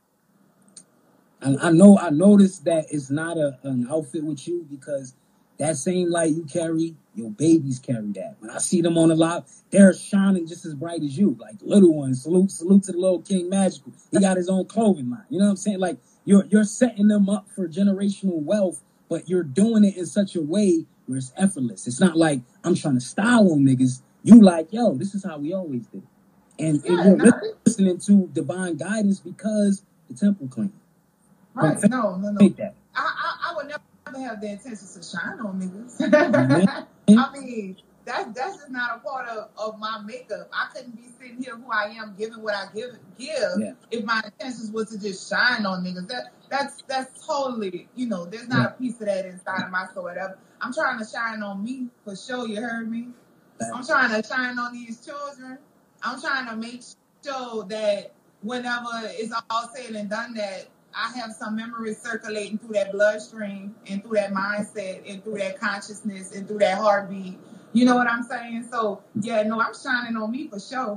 I, I know I noticed that it's not a an outfit with you because that same light you carry, your babies carry that. When I see them on the lot, they're shining just as bright as you. Like little ones, salute, salute to the little King Magical. He got his own clothing line. You know what I'm saying? Like you're you're setting them up for generational wealth, but you're doing it in such a way where it's effortless. It's not like I'm trying to style on niggas. You like, yo, this is how we always did it. And, yeah, and you're no, listening to divine guidance because the temple clean. Right? But no, no, no. That. I, I I would never have the intentions to shine on niggas. Mm-hmm. I mean, that's that's just not a part of, of my makeup. I couldn't be sitting here who I am, giving what I give give yeah. if my intentions was to just shine on niggas. That that's that's totally, you know, there's not yeah. a piece of that inside of my soul. Whatever. I'm trying to shine on me for sure. You heard me. I'm trying to shine on these children. I'm trying to make sure that whenever it's all said and done, that I have some memories circulating through that bloodstream and through that mindset and through that consciousness and through that heartbeat. You know what I'm saying? So, yeah, no, I'm shining on me for sure.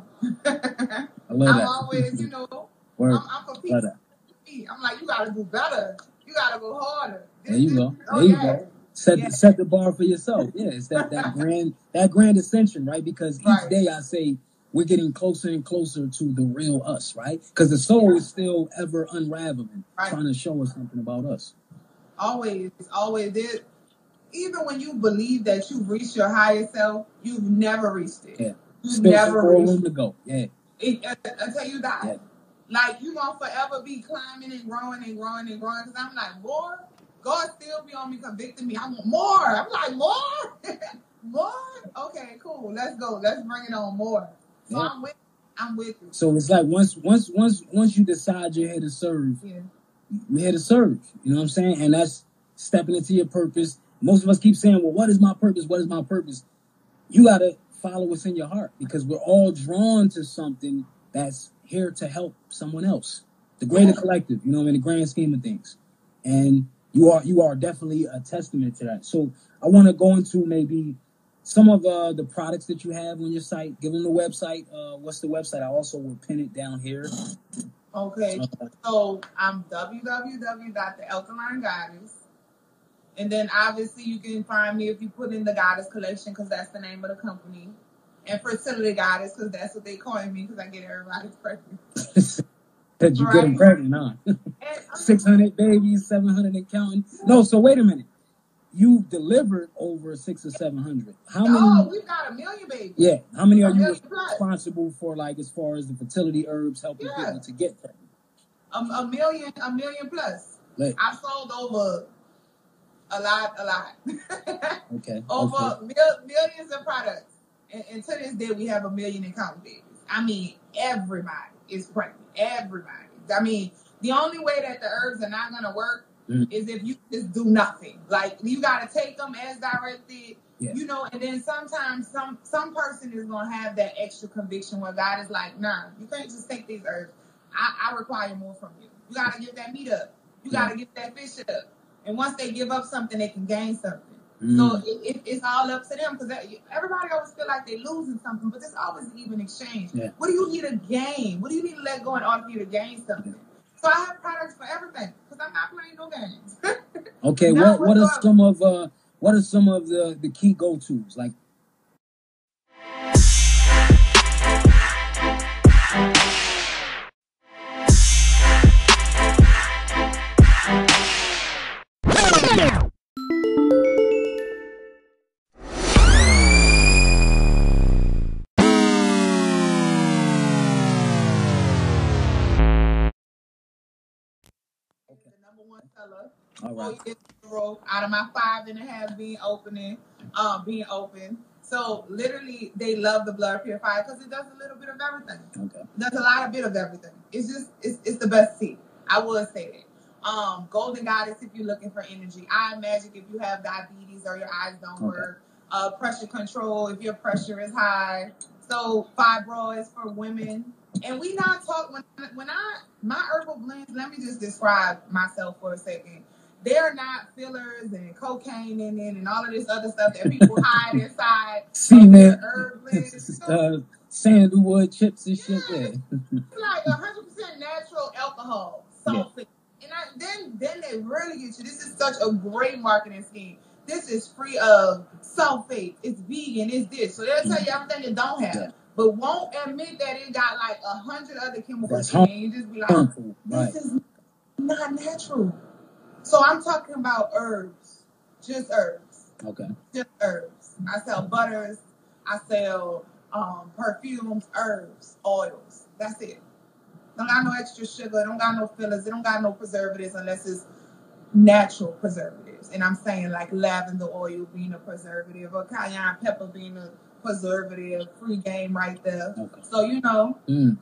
I love I'm that. always, you know, Word. I'm, I'm for peace. I'm like, you got to do better. You got to go harder. This, there you this, go. There oh, you yeah. go. Set, yeah. set the bar for yourself. Yeah, it's that, that grand that grand ascension, right? Because each right. day I say, we're getting closer and closer to the real us, right? Because the soul yeah. is still ever unraveling, right. trying to show us something about us. Always, always. There, even when you believe that you've reached your higher self, you've never reached it. Yeah. You've still never reached room to go. Yeah. It, uh, until you die. Yeah. Like, you won't forever be climbing and growing and growing and growing. Because I'm like, more? God still be on me, convicting me. I want more. I'm like, more? More? Okay, cool. Let's go. Let's bring it on more. So yeah. I'm with I'm with you. So it's like once once once once you decide you're here to serve, yeah. you're here to serve. You know what I'm saying? And that's stepping into your purpose. Most of us keep saying, well, what is my purpose? What is my purpose? You gotta follow what's in your heart because we're all drawn to something that's here to help someone else. The greater yeah. collective, you know, in the grand scheme of things. And you are you are definitely a testament to that. So I wanna go into maybe some of uh, the products that you have on your site. Give them the website. Uh, what's the website? I also will pin it down here. Okay. Uh, so I'm w w w dot the alkaline goddess. And then obviously you can find me if you put in the Goddess Collection because that's the name of the company. And Fertility Goddess because that's what they call me because I get everybody pregnant. That you right? get them pregnant, huh? six hundred babies, seven hundred and counting. No, so wait a minute. You've delivered over six or seven hundred. How many? Oh, we've got a million babies. Yeah. How many are you plus. responsible for, like, as far as the fertility herbs helping yeah. people to get pregnant? A, a million, a million plus. Like, I've sold over a lot, a lot. Okay. Over okay. Mil, millions of products. And, and to this day, we have a million and counting babies. I mean, everybody is pregnant. Everybody. I mean, the only way that the herbs are not going to work Mm-hmm. is if you just do nothing. Like, you got to take them as directed, yeah. you know, and then sometimes some some person is going to have that extra conviction where God is like, nah, you can't just take these herbs. I, I require more from you. You got to give that meat up. You yeah. got to give that fish up. And once they give up something, they can gain something. Mm-hmm. So it, it, it's all up to them because everybody always feel like they're losing something, but there's always an even exchange. Yeah. What do you need to gain? What do you need to let go in order for you to gain something? Yeah. So I have products for everything because I'm not playing no games. Okay, what what are some of uh what are some of the the key go tos like? All right. Four years in a row out of my five and a half being opening, um, being open. So literally, they love the blood purifier because it does a little bit of everything. Okay. It does a lot of bit of everything. It's just it's it's the best tea. I would say that. Um, Golden Goddess if you're looking for energy. Eye Magic if you have diabetes or your eyes don't okay. work. Uh, pressure control if your pressure is high. So fibroids for women. And we not talk when when I my herbal blends, let me just describe myself for a second. They're not fillers and cocaine in it and all of this other stuff that people hide inside of their herb blends. uh, sandalwood chips and shit. Yeah. It's like a hundred percent natural alcohol, sulfate. Yeah. And I, then then they really get you. This is such a great marketing scheme. This is free of sulfate. It's vegan. It's this. So they'll tell you everything it don't have. Yeah. But won't admit that it got like a hundred other chemicals in it. And just be like, harmful. This right. is not natural. So I'm talking about herbs. Just herbs. Okay. Just herbs. I sell butters. I sell um, perfumes, herbs, oils. That's it. Don't got no extra sugar. Don't got no fillers. They don't got no preservatives unless it's natural preservatives. And I'm saying like lavender oil being a preservative or cayenne pepper being a preservative. Free game right there. Okay. So, you know. Mm.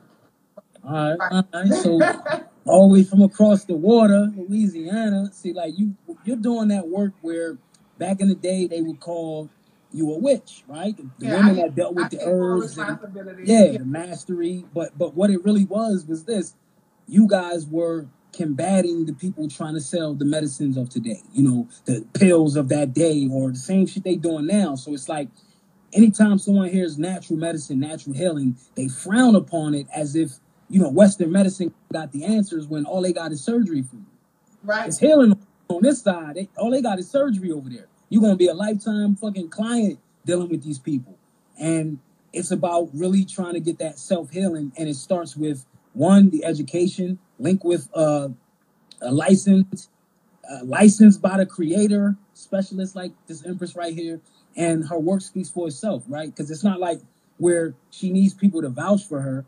All right. All right. So all the way from across the water, Louisiana. See, like you, you're doing that work where back in the day they would call you a witch, right? The, the yeah, women I, that dealt with I the herbs, and, yeah, yeah, the mastery. But but what it really was was this: you guys were combating the people trying to sell the medicines of today. You know, the pills of that day, or the same shit they doing now. So it's like anytime someone hears natural medicine, natural healing, they frown upon it as if, you know, Western medicine got the answers when all they got is surgery for you. Right. It's healing on this side. They, all they got is surgery over there. You're going to be a lifetime fucking client dealing with these people. And it's about really trying to get that self-healing. And it starts with, one, the education, link with uh, a license, uh, licensed by the creator, specialist like this Empress right here. And her work speaks for itself, right? Because it's not like where she needs people to vouch for her.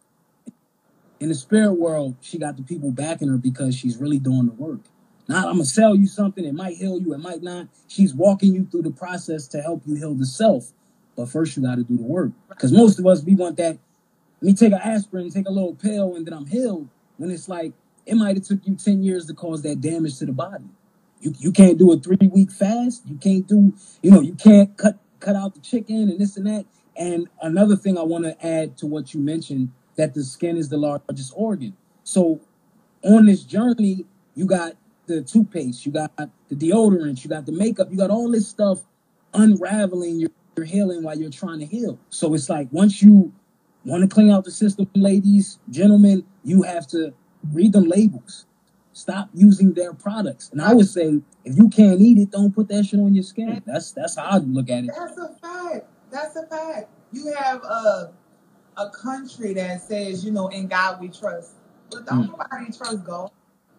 In the spirit world, she got the people backing her because she's really doing the work. Not, I'm going to sell you something. It might heal you. It might not. She's walking you through the process to help you heal the self. But first, you got to do the work. Because most of us, we want that. Let me take an aspirin, take a little pill, and then I'm healed. When it's like, it might have took you ten years to cause that damage to the body. You you can't do a three-week fast. You can't do, you know, you can't cut, cut out the chicken and this and that. And another thing I want to add to what you mentioned, that the skin is the largest organ. So on this journey, you got the toothpaste, you got the deodorant, you got the makeup, you got all this stuff unraveling your, your healing while you're trying to heal. So it's like once you want to clean out the system, ladies, gentlemen, you have to read them labels. Stop using their products. And I would say, if you can't eat it, don't put that shit on your skin. That's that's how I look at it. That's a fact. That's a fact. You have a, a country that says, you know, in God we trust. But don't mm. nobody trust God.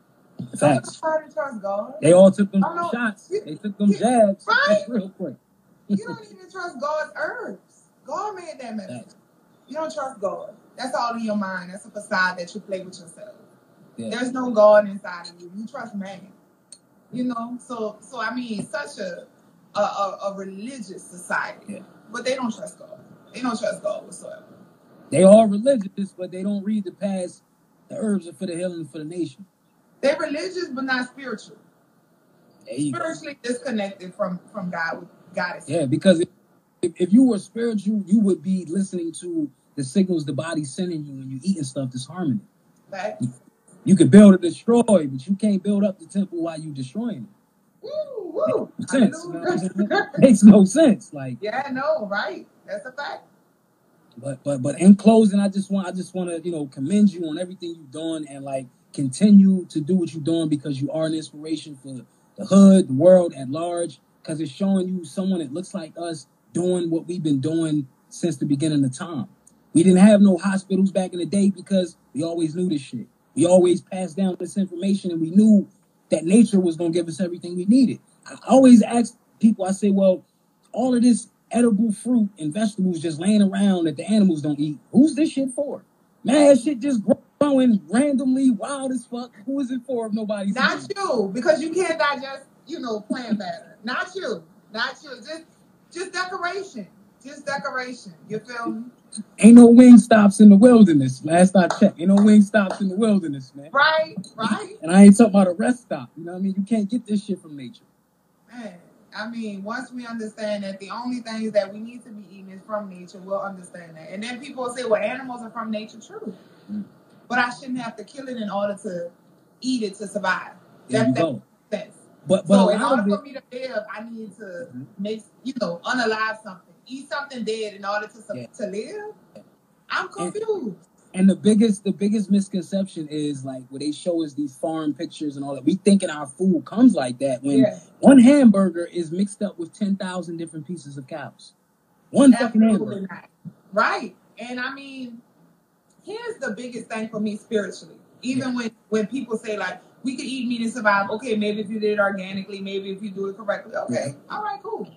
Facts. Don't nobody trust God. They all took them shots. You, they took them you, jabs. Right? That's real quick. You don't even trust God's herbs. God made that medicine. Facts. You don't trust God. That's all in your mind. That's a facade that you play with yourself. Yeah. There's no God inside of you. You trust man. You know? So, so I mean, such a a, a, a religious society. Yeah. But they don't trust God. They don't trust God whatsoever. They are religious, but they don't read the past. The herbs are for the healing for the nation. They're religious, but not spiritual. Spiritually go. disconnected from, from God. With God is yeah, because if, if you were spiritual, you would be listening to the signals the body's sending you when you're eating stuff that's harming it. Right. You, you could build or destroy, but you can't build up the temple while you're destroying it. Woo, woo. Makes no sense. You know what I'm saying? Makes no sense. Like yeah, no, right. That's a fact. But but but in closing, I just want I just want to you know commend you on everything you've done and like continue to do what you're doing because you are an inspiration for the hood, the world at large. Because it's showing you someone that looks like us doing what we've been doing since the beginning of time. We didn't have no hospitals back in the day because we always knew this shit. We always passed down this information and we knew that nature was going to give us everything we needed. I always ask people, I say, well, all of this edible fruit and vegetables just laying around that the animals don't eat, who's this shit for? Man, shit just growing randomly, wild as fuck. Who is it for if nobody's Not eating? You, because you can't digest, you know, plant matter. Not you. Not you. Just, just decoration. Just decoration. You feel me? Ain't no wing stops in the wilderness. Last I checked, ain't no wing stops in the wilderness, man. Right, right. And I ain't talking about a rest stop. You know what I mean? You can't get this shit from nature. Man, I mean, once we understand that the only things that we need to be eating is from nature, we'll understand that. And then people will say, well, animals are from nature, true. Mm. But I shouldn't have to kill it in order to eat it to survive. There that, you that go. makes sense. But, but so in order it, for me to live, I need to mm-hmm. make, you know, unalive something. Eat something dead in order to, yeah. to live? I'm confused. And, and the biggest the biggest misconception is like where they show us these foreign pictures and all that. We thinking our food comes like that when yeah. one hamburger is mixed up with ten thousand different pieces of cows. One fucking hamburger. Not. Right. And I mean, here's the biggest thing for me spiritually. Even yeah. when, when people say like, we could eat meat and survive. Okay, maybe if you did it organically, maybe if you do it correctly. Okay, yeah. all right, cool.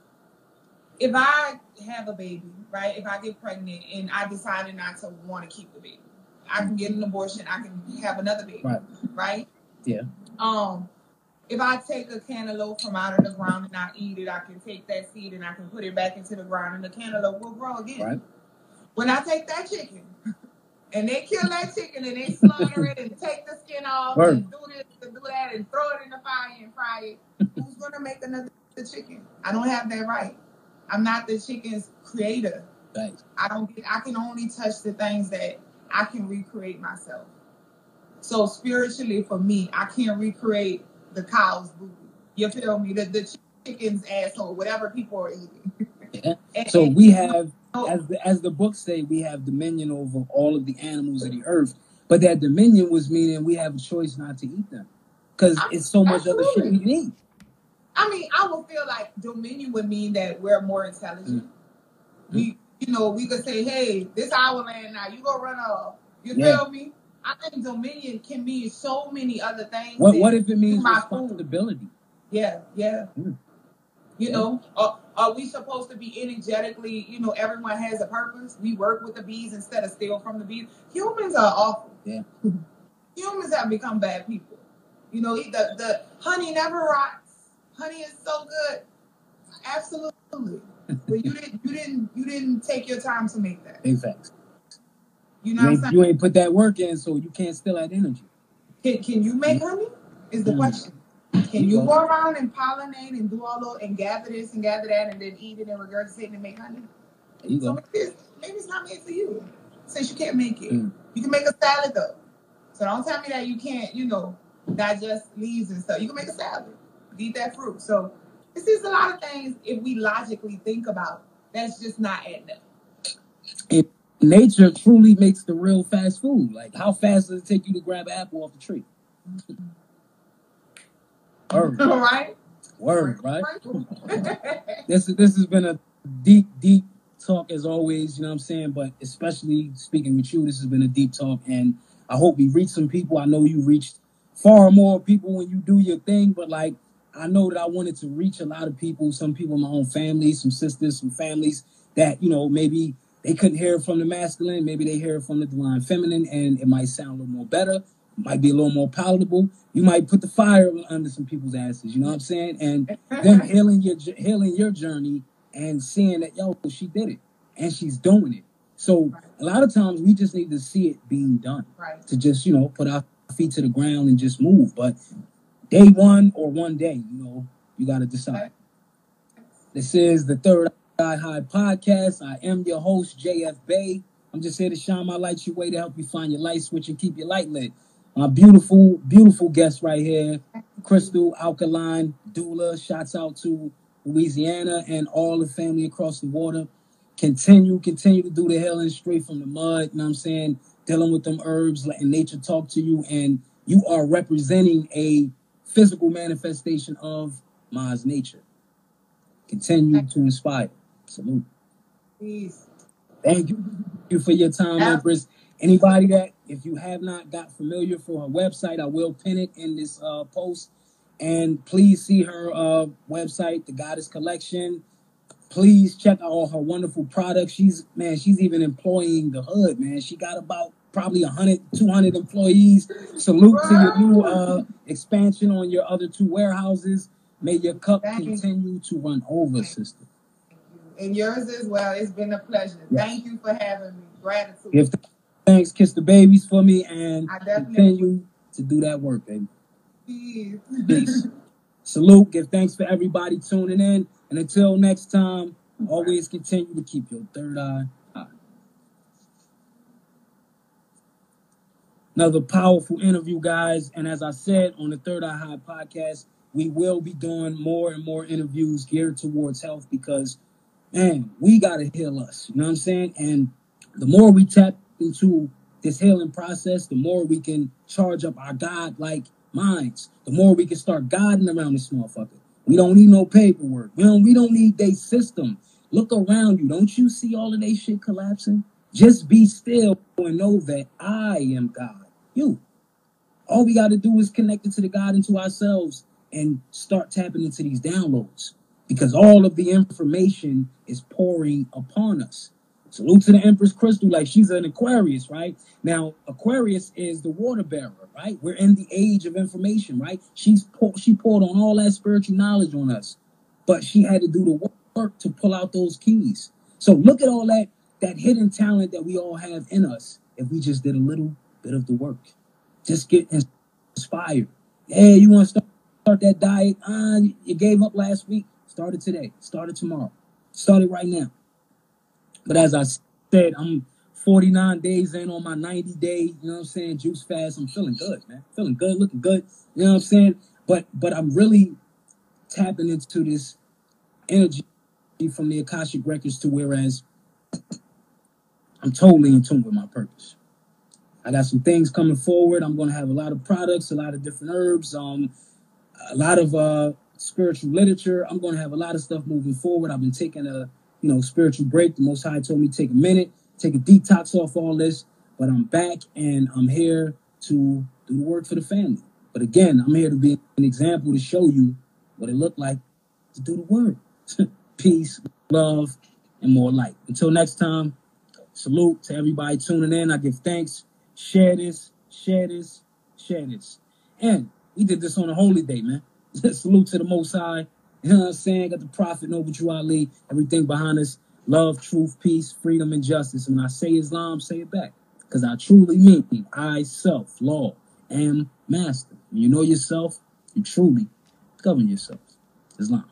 If I have a baby, right, if I get pregnant and I decided not to want to keep the baby, I can get an abortion, I can have another baby, right? right? Yeah. Um, if I take a cantaloupe from out of the ground and I eat it, I can take that seed and I can put it back into the ground and the cantaloupe will grow again. Right. When I take that chicken and they kill that chicken and they slaughter it and take the skin off right. and do this and do that and throw it in the fire and fry it, who's going to make another chicken? I don't have that right. I'm not the chicken's creator. Thanks. I don't get, I can only touch the things that I can recreate myself. So spiritually for me, I can't recreate the cow's booty. You feel me? The, the chicken's asshole, whatever people are eating. Yeah. and, so and, we have, as the, as the books say, we have dominion over all of the animals of the earth. But that dominion was meaning we have a choice not to eat them. Because it's so much absolutely. other shit we can eat. I mean, I would feel like dominion would mean that we're more intelligent. Mm-hmm. We, you know, we could say, hey, this our land now. You go run off. You yeah. feel me? I think dominion can mean so many other things. What What if it means responsibility? Food. Yeah, yeah. Mm. You yeah. know, are, are we supposed to be energetically, you know, everyone has a purpose. We work with the bees instead of steal from the bees. Humans are awful. Yeah. Humans have become bad people. You know, the, the honey never rots. Honey is so good. Absolutely. But you didn't you didn't you didn't take your time to make that. Exactly. You know you what I'm saying? You ain't put that work in, so you can't steal that energy. Can can you make honey? Is the mm. question. Can you go around and pollinate and do all those and gather this and gather that and then eat it and regurgitate it and make honey? There you so go. Maybe it's, maybe it's not made for you. Since you can't make it. Mm. You can make a salad though. So don't tell me that you can't, you know, digest leaves and stuff. You can make a salad. Eat that fruit. So it's just a lot of things if we logically think about, that's just not adding up. And nature truly makes the real fast food. Like, how fast does it take you to grab an apple off the tree? Word. Right? Word, right? this, this has been a deep, deep talk as always, you know what I'm saying? But especially speaking with you, this has been a deep talk. And I hope we reach some people. I know you reached far more people when you do your thing, but like, I know that I wanted to reach a lot of people, some people in my own family, some sisters, some families that, you know, maybe they couldn't hear it from the masculine, maybe they hear it from the divine feminine, and it might sound a little more better, it might be a little more palatable. You might put the fire under some people's asses, you know what I'm saying? And them healing your healing your journey and seeing that, yo, she did it, and she's doing it. So a lot of times we just need to see it being done, right. to just, you know, put our feet to the ground and just move. But day one or one day, you know, you got to decide. This is the Third Eye High Podcast. I am your host, J F Bay. I'm just here to shine my light your way to help you find your light switch and keep your light lit. My beautiful, beautiful guest right here, Crystal Alkaline Doula. Shouts out to Louisiana and all the family across the water. Continue, continue to do the healing straight from the mud, you know what I'm saying? Dealing with them herbs, letting nature talk to you, and you are representing a physical manifestation of Ma's nature. Continue to inspire. Salute. Peace. Thank you for your time, Empress. Anybody that, if you have not got familiar for her website, I will pin it in this uh, post. And please see her uh, website, The Goddess Collection. Please check out all her wonderful products. She's, man, she's even employing the hood, man. She got about probably one hundred, two hundred employees. Salute to your new uh, expansion on your other two warehouses. May your cup Thank continue you. to run over, sister. And yours as well. It's been a pleasure. Yes. Thank you for having me. Gratitude. Give thanks, kiss the babies for me, and I definitely continue to do that work, baby. Peace. Peace. Salute. Give thanks for everybody tuning in. And until next time, Always continue to keep your third eye high. Another powerful interview, guys. And as I said on the Third Eye High podcast, we will be doing more and more interviews geared towards health because, man, we got to heal us. You know what I'm saying? And the more we tap into this healing process, the more we can charge up our God-like minds. The more we can start guiding around this motherfucker. We don't need no paperwork. We don't, we don't need their system. Look around you. Don't you see all of their shit collapsing? Just be still and know that I am God. You. All we got to do is connect it to the God and to ourselves and start tapping into these downloads because all of the information is pouring upon us. Salute to the Empress Crystal, like she's an Aquarius, right? Now, Aquarius is the water bearer, right? We're in the age of information, right? She's pour, she poured on all that spiritual knowledge on us, but she had to do the work to pull out those keys. So look at all that that hidden talent that we all have in us if we just did a little bit of the work. Just get inspired. Hey, you want to start, start that diet? Uh, you gave up last week. Start it today. Start it tomorrow. Start it right now. But as I said, I'm forty-nine days in on my ninety day, you know what I'm saying, juice fast. I'm feeling good, man. Feeling good, looking good. You know what I'm saying? But but I'm really tapping into this energy from the Akashic Records to whereas I'm totally in tune with my purpose. I got some things coming forward. I'm going to have a lot of products, a lot of different herbs, um, a lot of uh, spiritual literature. I'm going to have a lot of stuff moving forward. I've been taking a, you know, spiritual break. The Most High told me to take a minute, take a detox off all this, but I'm back and I'm here to do the work for the family. But again, I'm here to be an example to show you what it looked like to do the work. Peace, love, and more light. Until next time, salute to everybody tuning in. I give thanks. Share this, share this, share this. And we did this on a holy day, man. Salute to the Most High. You know what I'm saying? Got the Prophet, Noble Drew Ali, everything behind us. Love, truth, peace, freedom, and justice. When I say Islam, say it back. Because I truly mean I, self, law, am master. When you know yourself, you truly govern yourself. Islam.